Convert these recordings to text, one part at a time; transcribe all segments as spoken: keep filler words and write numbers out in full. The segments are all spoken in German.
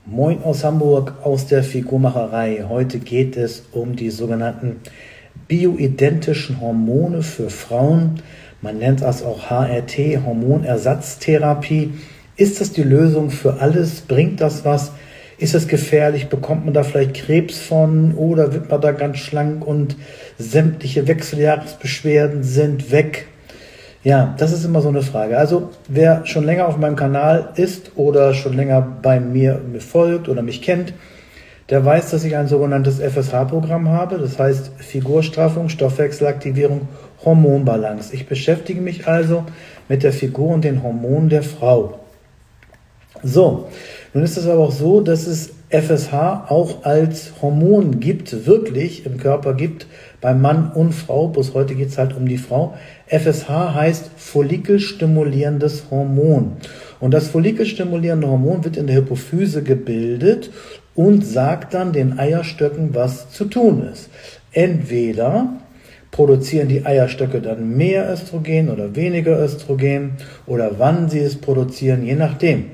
Moin aus Hamburg, aus der Figurmacherei. Heute geht es um die sogenannten bioidentischen Hormone für Frauen. Man nennt das auch H R T, Hormonersatztherapie. Ist das die Lösung für alles? Bringt das was? Ist das gefährlich? Bekommt man da vielleicht Krebs von? Oder wird man da ganz schlank und sämtliche Wechseljahresbeschwerden sind weg? Ja, das ist immer so eine Frage. Also wer schon länger auf meinem Kanal ist oder schon länger bei mir, mir folgt oder mich kennt, der weiß, dass ich ein sogenanntes F S H-Programm habe. Das heißt Figurstraffung, Stoffwechselaktivierung, Hormonbalance. Ich beschäftige mich also mit der Figur und den Hormonen der Frau. So, nun ist es aber auch so, dass es F S H auch als Hormon gibt, wirklich im Körper gibt, bei Mann und Frau, bloß heute geht es halt um die Frau. F S H heißt follikelstimulierendes Hormon. Und das follikelstimulierende Hormon wird in der Hypophyse gebildet und sagt dann den Eierstöcken, was zu tun ist. Entweder produzieren die Eierstöcke dann mehr Östrogen oder weniger Östrogen oder wann sie es produzieren, je nachdem.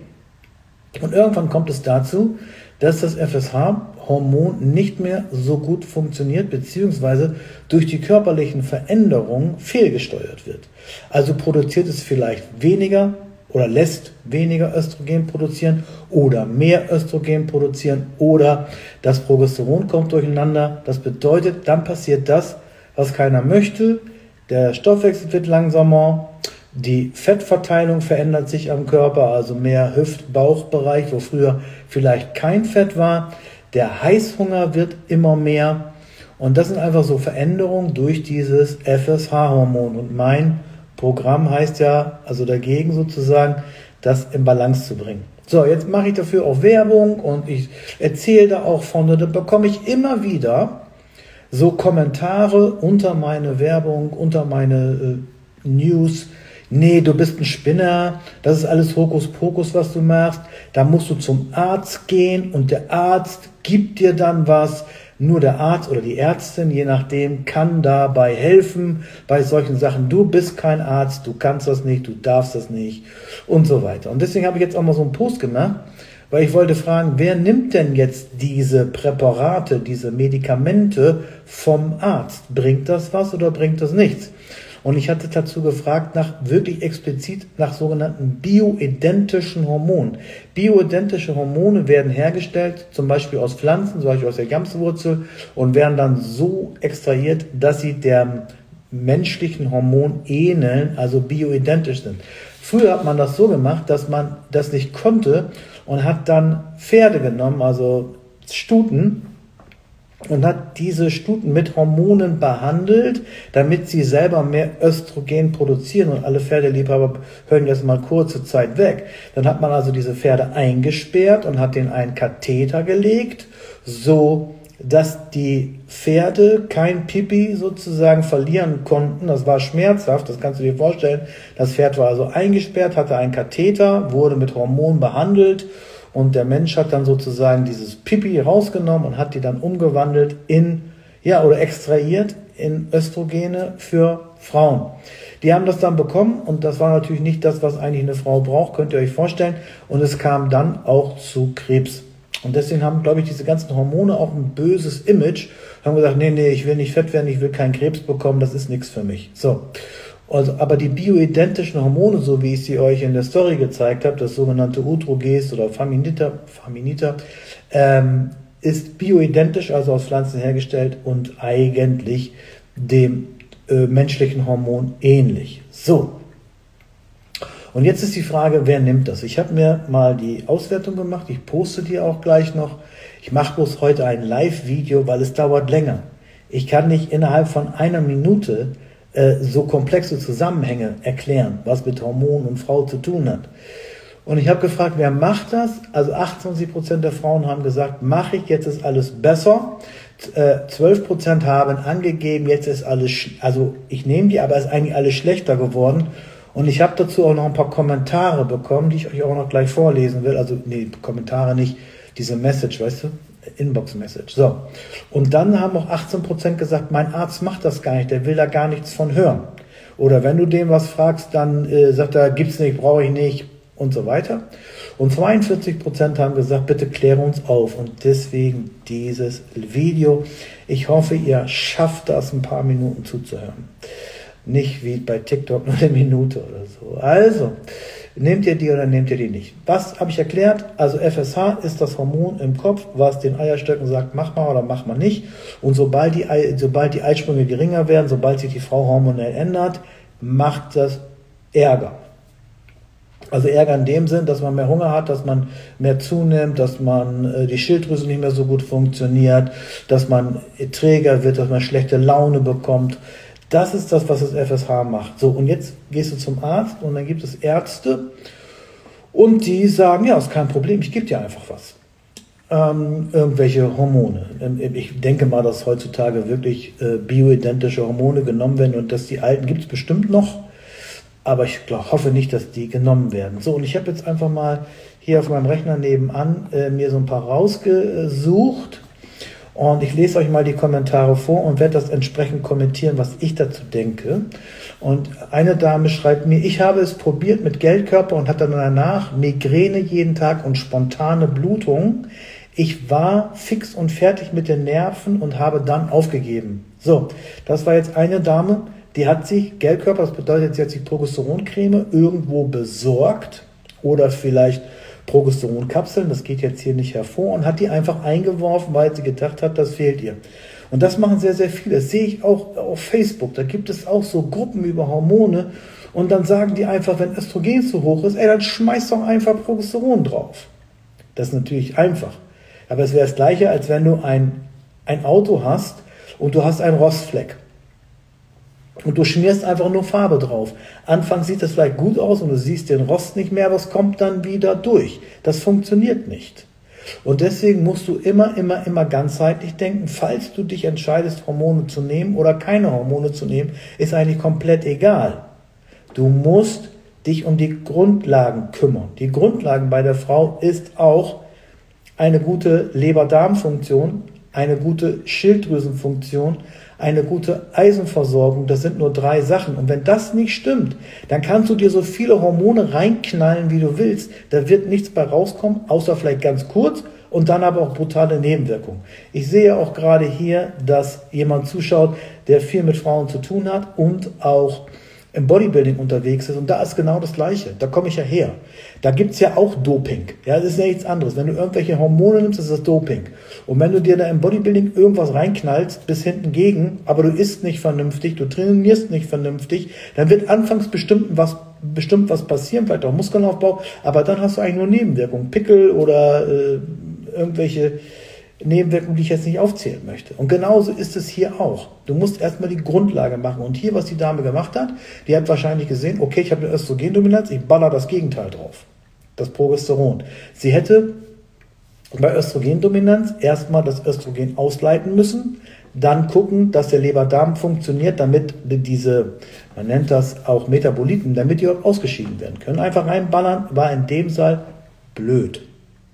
Und irgendwann kommt es dazu, dass das F S H-Hormon nicht mehr so gut funktioniert, beziehungsweise durch die körperlichen Veränderungen fehlgesteuert wird. Also produziert es vielleicht weniger oder lässt weniger Östrogen produzieren oder mehr Östrogen produzieren oder das Progesteron kommt durcheinander. Das bedeutet, dann passiert das, was keiner möchte. Der Stoffwechsel wird langsamer. Die Fettverteilung verändert sich am Körper, also mehr Hüft-Bauchbereich, wo früher vielleicht kein Fett war. Der Heißhunger wird immer mehr. Und das sind einfach so Veränderungen durch dieses F S H-Hormon. Und mein Programm heißt ja, also dagegen sozusagen, das in Balance zu bringen. So, jetzt mache ich dafür auch Werbung und ich erzähle da auch von, da bekomme ich immer wieder so Kommentare unter meine Werbung, unter meine äh, News. Nee, du bist ein Spinner, das ist alles Hokuspokus, was du machst. Da musst du zum Arzt gehen und der Arzt gibt dir dann was. Nur der Arzt oder die Ärztin, je nachdem, kann dabei helfen bei solchen Sachen. Du bist kein Arzt, du kannst das nicht, du darfst das nicht und so weiter. Und deswegen habe ich jetzt auch mal so einen Post gemacht, weil ich wollte fragen, wer nimmt denn jetzt diese Präparate, diese Medikamente vom Arzt? Bringt das was oder bringt das nichts? Und ich hatte dazu gefragt, nach wirklich explizit nach sogenannten bioidentischen Hormonen. Bioidentische Hormone werden hergestellt, zum Beispiel aus Pflanzen, zum Beispiel aus der Gamswurzel, und werden dann so extrahiert, dass sie dem menschlichen Hormon ähneln, also bioidentisch sind. Früher hat man das so gemacht, dass man das nicht konnte und hat dann Pferde genommen, also Stuten, und hat diese Stuten mit Hormonen behandelt, damit sie selber mehr Östrogen produzieren, und alle Pferdeliebhaber hören jetzt mal kurze Zeit weg. Dann hat man also diese Pferde eingesperrt und hat denen einen Katheter gelegt, so dass die Pferde kein Pipi sozusagen verlieren konnten. Das war schmerzhaft, das kannst du dir vorstellen. Das Pferd war also eingesperrt, hatte einen Katheter, wurde mit Hormonen behandelt. Und der Mensch hat dann sozusagen dieses Pipi rausgenommen und hat die dann umgewandelt in, ja, oder extrahiert in Östrogene für Frauen. Die haben das dann bekommen und das war natürlich nicht das, was eigentlich eine Frau braucht, könnt ihr euch vorstellen. Und es kam dann auch zu Krebs. Und deswegen haben, glaube ich, diese ganzen Hormone auch ein böses Image. Haben gesagt, nee, nee, ich will nicht fett werden, ich will keinen Krebs bekommen, das ist nichts für mich. So. Also, aber die bioidentischen Hormone, so wie ich sie euch in der Story gezeigt habe, das sogenannte Utroges oder Faminita, Faminita ähm, ist bioidentisch, also aus Pflanzen hergestellt und eigentlich dem äh, menschlichen Hormon ähnlich. So, und jetzt ist die Frage, wer nimmt das? Ich habe mir mal die Auswertung gemacht, ich poste die auch gleich noch. Ich mache bloß heute ein Live-Video, weil es dauert länger. Ich kann nicht innerhalb von einer Minute so komplexe Zusammenhänge erklären, was mit Hormonen und Frau zu tun hat. Und ich habe gefragt, wer macht das? Also achtundzwanzig Prozent der Frauen haben gesagt, mache ich, jetzt ist alles besser. zwölf Prozent haben angegeben, jetzt ist alles, also ich nehme die, aber es ist eigentlich alles schlechter geworden. Und ich habe dazu auch noch ein paar Kommentare bekommen, die ich euch auch noch gleich vorlesen will. Also, nee, Kommentare nicht, diese Message, weißt du? Inbox-Message. So. Und dann haben auch achtzehn Prozent gesagt, mein Arzt macht das gar nicht, der will da gar nichts von hören. Oder wenn du dem was fragst, dann äh, sagt er, gibt's nicht, brauche ich nicht, und so weiter. Und zweiundvierzig Prozent haben gesagt, bitte kläre uns auf. Und deswegen dieses Video. Ich hoffe, ihr schafft das, ein paar Minuten zuzuhören. Nicht wie bei TikTok nur eine Minute oder so. Also, nehmt ihr die oder nehmt ihr die nicht? Was habe ich erklärt? Also F S H ist das Hormon im Kopf, was den Eierstöcken sagt, mach mal oder mach mal nicht. Und sobald die, Ei, sobald die Eisprünge geringer werden, sobald sich die Frau hormonell ändert, macht das Ärger. Also Ärger in dem Sinn, dass man mehr Hunger hat, dass man mehr zunimmt, dass man äh, die Schilddrüse nicht mehr so gut funktioniert, dass man träger wird, dass man schlechte Laune bekommt. Das ist das, was das F S H macht. So, und jetzt gehst du zum Arzt und dann gibt es Ärzte und die sagen, ja, ist kein Problem, ich gebe dir einfach was. Ähm, irgendwelche Hormone. Ich denke mal, dass heutzutage wirklich äh, bioidentische Hormone genommen werden und dass die alten gibt es bestimmt noch. Aber ich glaub, hoffe nicht, dass die genommen werden. So, und ich habe jetzt einfach mal hier auf meinem Rechner nebenan äh, mir so ein paar rausgesucht. Und ich lese euch mal die Kommentare vor und werde das entsprechend kommentieren, was ich dazu denke. Und eine Dame schreibt mir, ich habe es probiert mit Gelbkörper und hatte danach Migräne jeden Tag und spontane Blutung. Ich war fix und fertig mit den Nerven und habe dann aufgegeben. So, das war jetzt eine Dame, die hat sich Gelbkörper, das bedeutet, sie hat sich Progesteroncreme irgendwo besorgt oder vielleicht Progesteronkapseln, das geht jetzt hier nicht hervor, und hat die einfach eingeworfen, weil sie gedacht hat, das fehlt ihr. Und das machen sehr, sehr viele. Das sehe ich auch auf Facebook. Da gibt es auch so Gruppen über Hormone und dann sagen die einfach, wenn Östrogen zu hoch ist, ey, dann schmeiß doch einfach Progesteron drauf. Das ist natürlich einfach. Aber es wäre das Gleiche, als wenn du ein, ein Auto hast und du hast einen Rostfleck. Und du schmierst einfach nur Farbe drauf. Anfangs sieht das vielleicht gut aus und du siehst den Rost nicht mehr, aber es kommt dann wieder durch. Das funktioniert nicht. Und deswegen musst du immer, immer, immer ganzheitlich denken. Falls du dich entscheidest, Hormone zu nehmen oder keine Hormone zu nehmen, ist eigentlich komplett egal. Du musst dich um die Grundlagen kümmern. Die Grundlagen bei der Frau ist auch eine gute Leber-Darm-Funktion, eine gute Schilddrüsenfunktion, eine gute Eisenversorgung. Das sind nur drei Sachen. Und wenn das nicht stimmt, dann kannst du dir so viele Hormone reinknallen, wie du willst. Da wird nichts bei rauskommen, außer vielleicht ganz kurz und dann aber auch brutale Nebenwirkungen. Ich sehe auch gerade hier, dass jemand zuschaut, der viel mit Frauen zu tun hat und auch im Bodybuilding unterwegs ist. Und da ist genau das Gleiche. Da komme ich ja her. Da gibt's ja auch Doping. Ja, das ist ja nichts anderes. Wenn du irgendwelche Hormone nimmst, ist das Doping. Und wenn du dir da im Bodybuilding irgendwas reinknallst, bis hinten gegen, aber du isst nicht vernünftig, du trainierst nicht vernünftig, dann wird anfangs bestimmt was, bestimmt was passieren, vielleicht auch Muskelaufbau, aber dann hast du eigentlich nur Nebenwirkungen. Pickel oder äh, irgendwelche Nebenwirkungen, die ich jetzt nicht aufzählen möchte. Und genauso ist es hier auch. Du musst erstmal die Grundlage machen. Und hier, was die Dame gemacht hat, die hat wahrscheinlich gesehen, okay, ich habe eine Östrogendominanz, ich baller das Gegenteil drauf. Das Progesteron. Sie hätte bei Östrogendominanz erstmal das Östrogen ausleiten müssen, dann gucken, dass der Leber-Darm funktioniert, damit diese, man nennt das auch Metaboliten, damit die auch ausgeschieden werden können. Einfach reinballern, war in dem Fall blöd.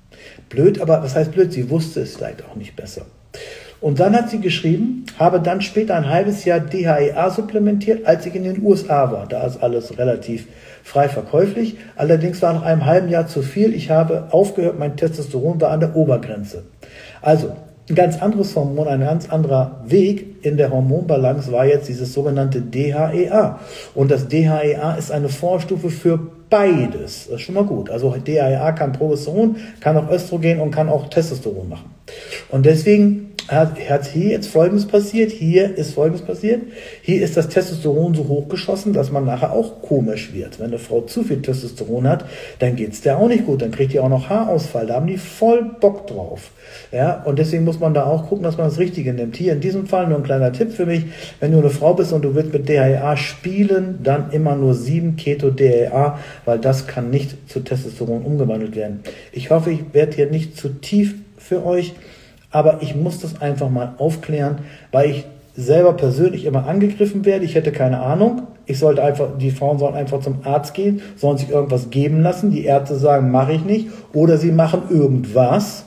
Blöd, aber was heißt blöd? Sie wusste es vielleicht auch nicht besser. Und dann hat sie geschrieben, habe dann später ein halbes Jahr D H E A supplementiert, als ich in den U S A war. Da ist alles relativ frei verkäuflich. Allerdings war nach einem halben Jahr zu viel. Ich habe aufgehört, mein Testosteron war an der Obergrenze. Also ein ganz anderes Hormon, ein ganz anderer Weg in der Hormonbalance war jetzt dieses sogenannte D H E A. Und das D H E A ist eine Vorstufe für beides. Das ist schon mal gut. Also D H E A kann Progesteron, kann auch Östrogen und kann auch Testosteron machen. Und deswegen hat, hat hier jetzt Folgendes passiert. Hier ist Folgendes passiert. Hier ist das Testosteron so hochgeschossen, dass man nachher auch komisch wird. Wenn eine Frau zu viel Testosteron hat, dann geht's der auch nicht gut. Dann kriegt die auch noch Haarausfall. Da haben die voll Bock drauf. Ja, und deswegen muss man da auch gucken, dass man das Richtige nimmt. Hier in diesem Fall nur ein kleiner Tipp für mich. Wenn du eine Frau bist und du willst mit D H E A spielen, dann immer nur sieben Keto D H E A, weil das kann nicht zu Testosteron umgewandelt werden. Ich hoffe, ich werde hier nicht zu tief für euch, aber ich muss das einfach mal aufklären, weil ich selber persönlich immer angegriffen werde. Ich hätte keine Ahnung. Ich sollte einfach, die Frauen sollen einfach zum Arzt gehen, sollen sich irgendwas geben lassen. Die Ärzte sagen, mache ich nicht. Oder sie machen irgendwas.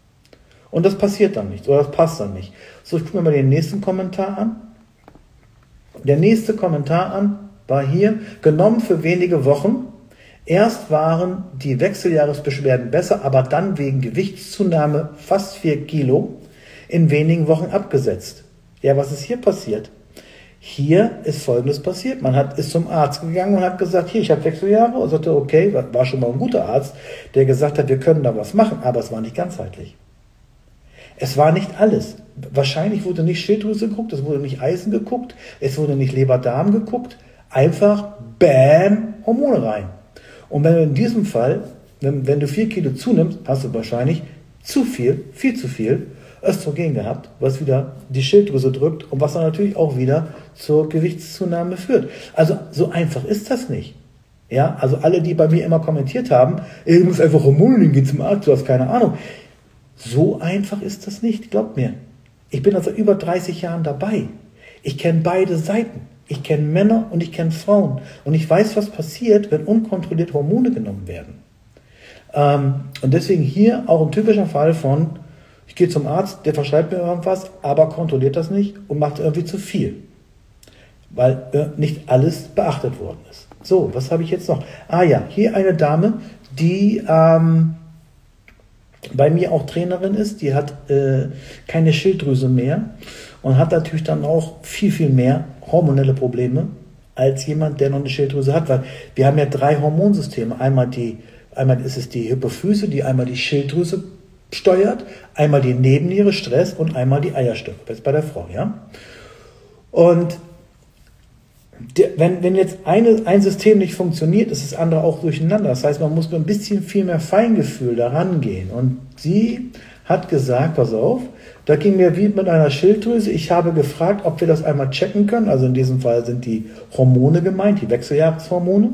Und das passiert dann nicht. Oder das passt dann nicht. So, ich gucke mir mal den nächsten Kommentar an. Der nächste Kommentar an war hier, genommen für wenige Wochen. Erst waren die Wechseljahresbeschwerden besser, aber dann wegen Gewichtszunahme fast vier Kilo in wenigen Wochen abgesetzt. Ja, was ist hier passiert? Hier ist Folgendes passiert. Man hat, ist zum Arzt gegangen und hat gesagt, hier, ich habe Wechseljahre. Und sagte, okay, war schon mal ein guter Arzt, der gesagt hat, wir können da was machen, aber es war nicht ganzheitlich. Es war nicht alles. Wahrscheinlich wurde nicht Schilddrüse geguckt, es wurde nicht Eisen geguckt, es wurde nicht Leber-Darm geguckt. Einfach, bam, Hormone rein. Und wenn du in diesem Fall, wenn, wenn du vier Kilo zunimmst, hast du wahrscheinlich zu viel, viel zu viel Östrogen gehabt, was wieder die Schilddrüse drückt und was dann natürlich auch wieder zur Gewichtszunahme führt. Also so einfach ist das nicht. Ja, also alle, die bei mir immer kommentiert haben, ey, du musst einfach Hormone nehmen, geh zum Arzt, du hast keine Ahnung. So einfach ist das nicht, glaubt mir. Ich bin also über dreißig Jahren dabei. Ich kenne beide Seiten. Ich kenne Männer und ich kenne Frauen. Und ich weiß, was passiert, wenn unkontrolliert Hormone genommen werden. Ähm, und deswegen hier auch ein typischer Fall von, ich gehe zum Arzt, der verschreibt mir irgendwas, aber kontrolliert das nicht und macht irgendwie zu viel. Weil äh, nicht alles beachtet worden ist. So, was habe ich jetzt noch? Ah ja, hier eine Dame, die ähm, bei mir auch Trainerin ist, die hat äh, keine Schilddrüse mehr und hat natürlich dann auch viel, viel mehr hormonelle Probleme als jemand, der noch eine Schilddrüse hat, weil wir haben ja drei Hormonsysteme. Einmal, die, einmal ist es die Hypophyse, die einmal die Schilddrüse steuert, einmal die Nebenniere, Stress und einmal die Eierstöcke. Das ist bei der Frau, ja. Und der, wenn, wenn jetzt eine, ein System nicht funktioniert, ist das andere auch durcheinander. Das heißt, man muss mit ein bisschen viel mehr Feingefühl daran gehen. Und sie hat gesagt, pass auf, da ging mir wie mit einer Schilddrüse. Ich habe gefragt, ob wir das einmal checken können. Also in diesem Fall sind die Hormone gemeint, die Wechseljahreshormone.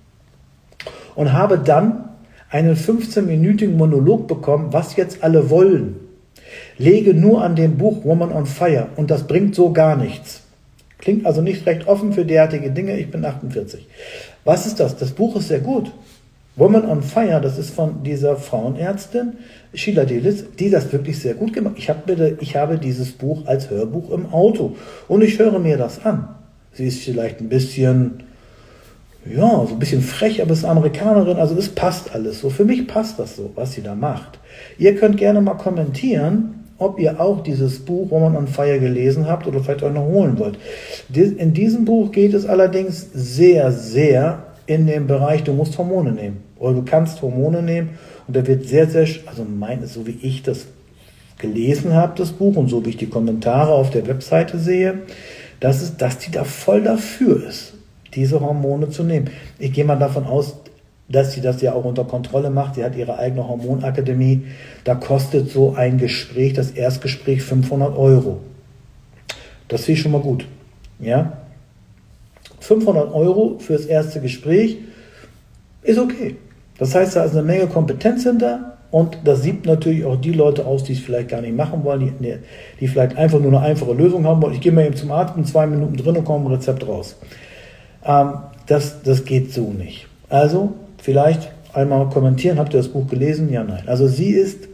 Und habe dann einen fünfzehnminütigen Monolog bekommen, was jetzt alle wollen. Lege nur an dem Buch Woman on Fire und das bringt so gar nichts. Klingt also nicht recht offen für derartige Dinge. Ich bin achtundvierzig. Was ist das? Das Buch ist sehr gut. Woman on Fire, das ist von dieser Frauenärztin Sheila Delis, die das wirklich sehr gut gemacht hat. Ich, hab bitte, ich habe dieses Buch als Hörbuch im Auto und ich höre mir das an. Sie ist vielleicht ein bisschen, ja, so ein bisschen frech, aber ist Amerikanerin, also es passt alles so. Für mich passt das so, was sie da macht. Ihr könnt gerne mal kommentieren, ob ihr auch dieses Buch Woman on Fire gelesen habt oder vielleicht euch noch holen wollt. In diesem Buch geht es allerdings sehr, sehr in dem Bereich, du musst Hormone nehmen. Oder du kannst Hormone nehmen und da wird sehr, sehr, also meint so wie ich das gelesen habe, das Buch und so wie ich die Kommentare auf der Webseite sehe, dass, es, dass die da voll dafür ist, diese Hormone zu nehmen. Ich gehe mal davon aus, dass sie das ja auch unter Kontrolle macht. Sie hat ihre eigene Hormonakademie. Da kostet so ein Gespräch, das Erstgespräch fünfhundert Euro. Das finde ich schon mal gut. Ja? fünfhundert Euro für das erste Gespräch ist okay. Das heißt, da ist eine Menge Kompetenz hinter und das sieht natürlich auch die Leute aus, die es vielleicht gar nicht machen wollen, die, die vielleicht einfach nur eine einfache Lösung haben wollen. Ich gehe mal eben zum Arzt, in zwei Minuten drin und komme ein Rezept raus. Ähm, das, das geht so nicht. Also, vielleicht einmal kommentieren, habt ihr das Buch gelesen? Ja, nein. Also sie ist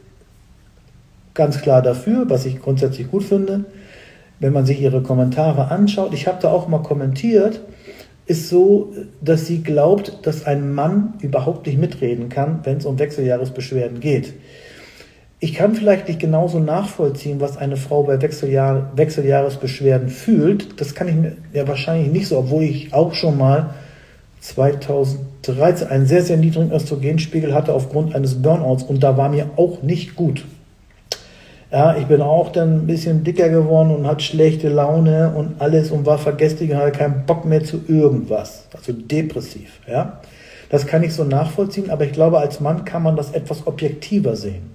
ganz klar dafür, was ich grundsätzlich gut finde, wenn man sich ihre Kommentare anschaut. Ich habe da auch mal kommentiert, ist so, dass sie glaubt, dass ein Mann überhaupt nicht mitreden kann, wenn es um Wechseljahresbeschwerden geht. Ich kann vielleicht nicht genauso nachvollziehen, was eine Frau bei Wechseljahr, Wechseljahresbeschwerden fühlt. Das kann ich mir ja wahrscheinlich nicht so, obwohl ich auch schon mal zweitausenddreizehn einen sehr, sehr niedrigen Östrogenspiegel hatte aufgrund eines Burnouts und da war mir auch nicht gut. Ja, ich bin auch dann ein bisschen dicker geworden und hatte schlechte Laune und alles und war vergesslich und hatte keinen Bock mehr zu irgendwas. Also depressiv. Ja, das kann ich so nachvollziehen, aber ich glaube, als Mann kann man das etwas objektiver sehen.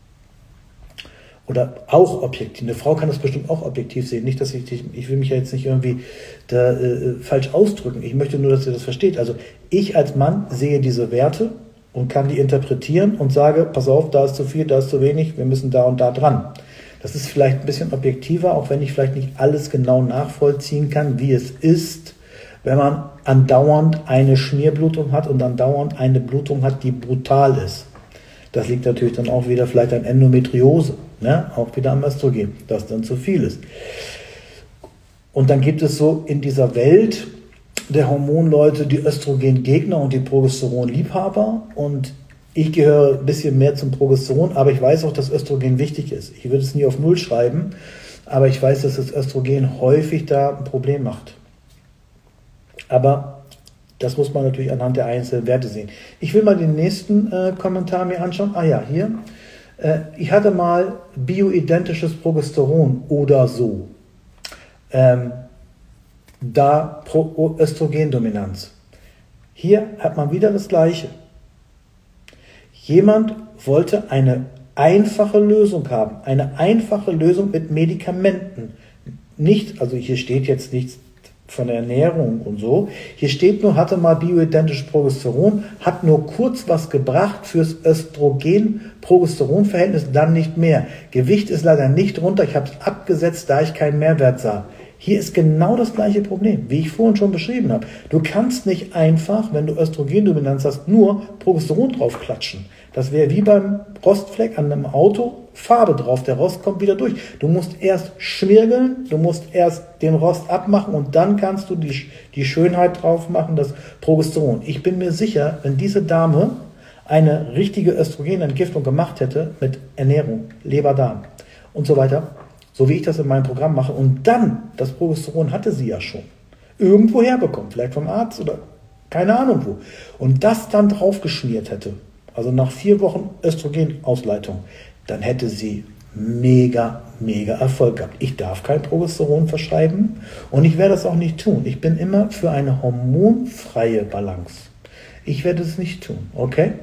Oder auch objektiv. Eine Frau kann das bestimmt auch objektiv sehen. Nicht, dass ich, ich will mich ja jetzt nicht irgendwie da, äh, falsch ausdrücken. Ich möchte nur, dass ihr das versteht. Also ich als Mann sehe diese Werte und kann die interpretieren und sage, pass auf, da ist zu viel, da ist zu wenig, wir müssen da und da dran. Das ist vielleicht ein bisschen objektiver, auch wenn ich vielleicht nicht alles genau nachvollziehen kann, wie es ist, wenn man andauernd eine Schmierblutung hat und andauernd eine Blutung hat, die brutal ist. Das liegt natürlich dann auch wieder vielleicht an Endometriose, ne? Auch wieder am Östrogen, das dann zu viel ist. Und dann gibt es so in dieser Welt der Hormonleute die Östrogengegner und die Progesteronliebhaber und ich gehöre ein bisschen mehr zum Progesteron, aber ich weiß auch, dass Östrogen wichtig ist. Ich würde es nie auf Null schreiben, aber ich weiß, dass das Östrogen häufig da ein Problem macht. Aber das muss man natürlich anhand der einzelnen Werte sehen. Ich will mal den nächsten äh, Kommentar mir anschauen. Ah ja, hier. Äh, ich hatte mal bioidentisches Progesteron oder so. Ähm, da Pro Östrogendominanz. Hier hat man wieder das Gleiche. Jemand wollte eine einfache Lösung haben, eine einfache Lösung mit Medikamenten. Nicht, also hier steht jetzt nichts von der Ernährung und so, hier steht nur, hatte mal bioidentisches Progesteron, hat nur kurz was gebracht fürs Östrogen-Progesteron-Verhältnis, dann nicht mehr. Gewicht ist leider nicht runter, ich habe es abgesetzt, da ich keinen Mehrwert sah. Hier ist genau das gleiche Problem, wie ich vorhin schon beschrieben habe. Du kannst nicht einfach, wenn du Östrogendominanz hast, nur Progesteron draufklatschen. Das wäre wie beim Rostfleck an einem Auto, Farbe drauf, der Rost kommt wieder durch. Du musst erst schmirgeln, du musst erst den Rost abmachen und dann kannst du die, die Schönheit drauf machen, das Progesteron. Ich bin mir sicher, wenn diese Dame eine richtige Östrogenentgiftung gemacht hätte mit Ernährung, Leber, Darm und so weiter, so wie ich das in meinem Programm mache, und dann, das Progesteron hatte sie ja schon, irgendwo herbekommen, vielleicht vom Arzt oder keine Ahnung wo, und das dann draufgeschmiert hätte, also nach vier Wochen Östrogenausleitung, dann hätte sie mega, mega Erfolg gehabt. Ich darf kein Progesteron verschreiben und ich werde das auch nicht tun. Ich bin immer für eine hormonfreie Balance. Ich werde es nicht tun, okay?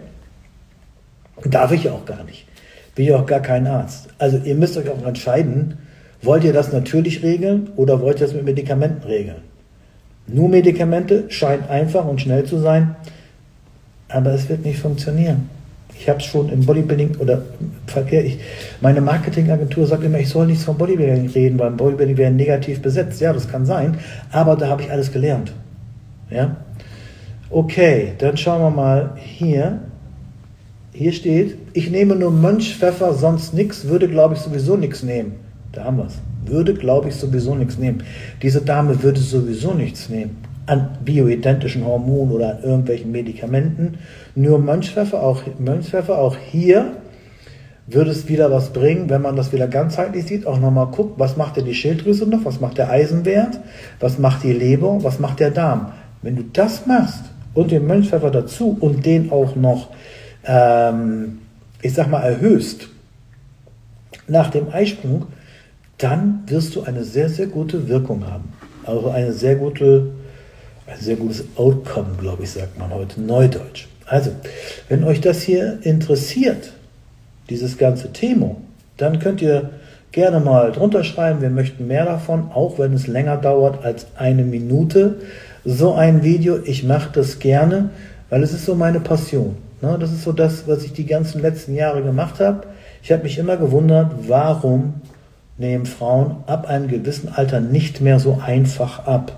Darf ich auch gar nicht. Bin ich auch gar kein Arzt. Also ihr müsst euch auch entscheiden, wollt ihr das natürlich regeln oder wollt ihr das mit Medikamenten regeln? Nur Medikamente scheint einfach und schnell zu sein, aber es wird nicht funktionieren. Ich habe es schon im Bodybuilding oder Verkehr, ich, meine Marketingagentur sagt immer, ich soll nichts vom Bodybuilding reden, weil Bodybuilding wäre negativ besetzt. Ja, das kann sein, aber da habe ich alles gelernt. Ja? Okay, dann schauen wir mal hier. Hier steht, ich nehme nur Mönchpfeffer, sonst nichts, würde, glaube ich, sowieso nichts nehmen. Da haben wir es. Würde, glaube ich, sowieso nichts nehmen. Diese Dame würde sowieso nichts nehmen an bioidentischen Hormonen oder an irgendwelchen Medikamenten. Nur Mönchpfeffer, auch, Mönchpfeffer, auch hier würde es wieder was bringen, wenn man das wieder ganzheitlich sieht, auch nochmal guckt, was macht denn die Schilddrüse noch, was macht der Eisenwert, was macht die Leber, was macht der Darm. Wenn du das machst und den Mönchpfeffer dazu und den auch noch ähm, ich sag mal, erhöhst nach dem Eisprung, dann wirst du eine sehr, sehr gute Wirkung haben. Also eine sehr gute, ein sehr gutes Outcome, glaube ich, sagt man heute, Neudeutsch. Also, wenn euch das hier interessiert, dieses ganze Thema, dann könnt ihr gerne mal drunter schreiben, wir möchten mehr davon, auch wenn es länger dauert als eine Minute. So ein Video, ich mache das gerne, weil es ist so meine Passion. Das ist so das, was ich die ganzen letzten Jahre gemacht habe. Ich habe mich immer gewundert, warum nehmen Frauen ab einem gewissen Alter nicht mehr so einfach ab.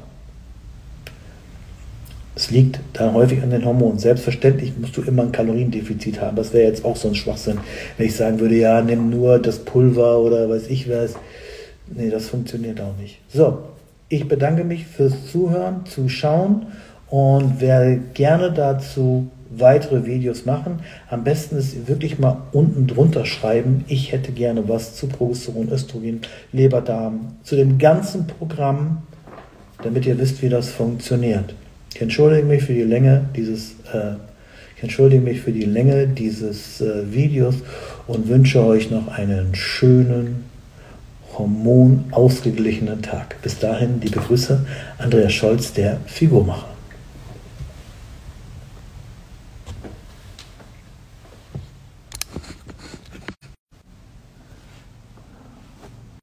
Es liegt dann häufig an den Hormonen. Selbstverständlich musst du immer ein Kaloriendefizit haben. Das wäre jetzt auch so ein Schwachsinn, wenn ich sagen würde, ja, nimm nur das Pulver oder weiß ich was. Nee, das funktioniert auch nicht. So, ich bedanke mich fürs Zuhören, Zuschauen und werde gerne dazu weitere Videos machen. Am besten ist wirklich mal unten drunter schreiben, ich hätte gerne was zu Progesteron, Östrogen, Leber, Darm, zu dem ganzen Programm, damit ihr wisst, wie das funktioniert. Ich entschuldige mich für die Länge dieses, äh, ich entschuldige mich für die Länge dieses äh, Videos und wünsche euch noch einen schönen, hormonausgeglichenen Tag. Bis dahin, liebe Grüße, Andreas Scholz, der Figurmacher.